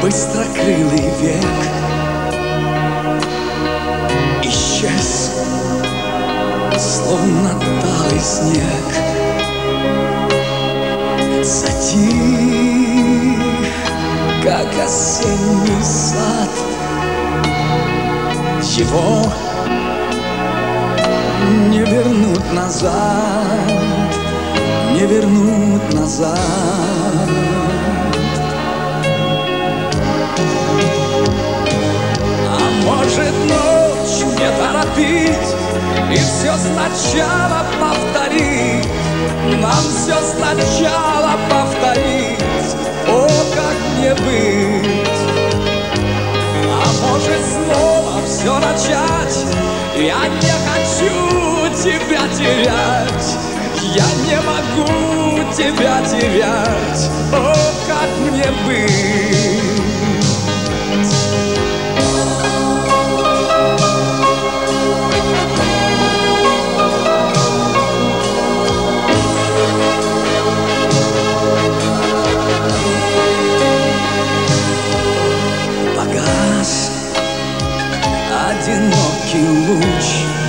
быстрокрылый век исчез, словно талый снег. Затих, как осенний сад. Его не вернуть назад, не вернуть назад. А может, ночь не торопить и все сначала повторить, нам все сначала повторить, о, как мне быть. А может, снова все начать, я не хочу тебя терять, я не могу тебя терять, о, как мне быть. Погас одинокий луч,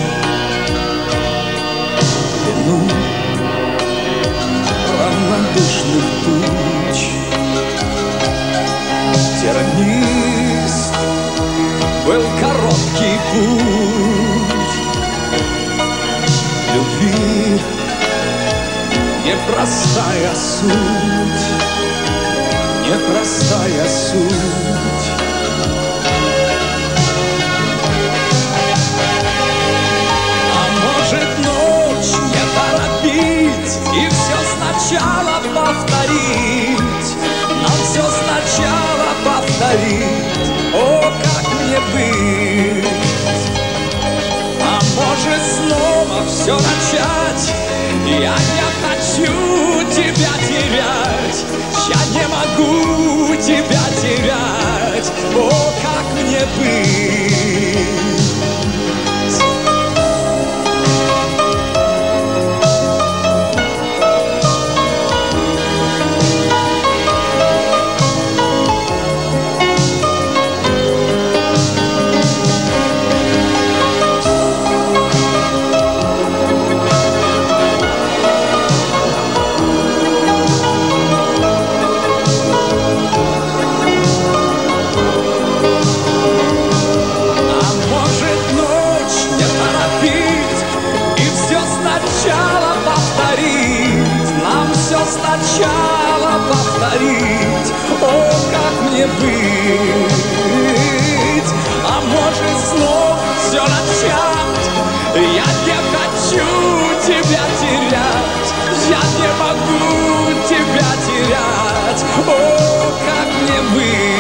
вину равнодушных туч. Тернист был короткий путь любви, непростая суть, непростая суть. А может, ночь не торопить и все сначала повторить, нам все сначала повторить, о, как мне быть. А может, снова все начать, я не хочу тебя терять, я не могу тебя терять, о, как мне быть. Нам все сначала повторить, о, как мне быть. А может, снова все начать, я не хочу тебя терять, я не могу тебя терять, о, как мне быть.